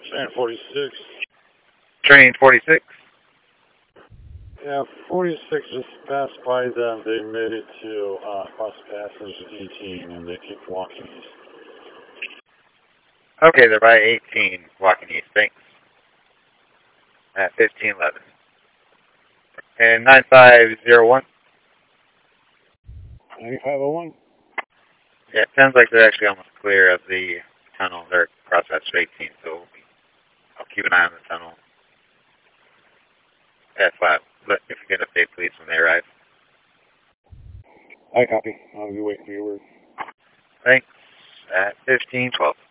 Train 46. Train 46. Yeah, 46 just passed by them. They made it to Cross Passage 18, and they keep walking east. Okay, they're by 18, walking east. Thanks. At 1511. And 9501. 9501? Yeah, it sounds like they're actually almost clear of the tunnel. They're Cross Passage 18, so I'll keep an eye on the tunnel. That's 5. But if you get an update, please, when they arrive. I copy. I'll be waiting for your word. Thanks. At 1512.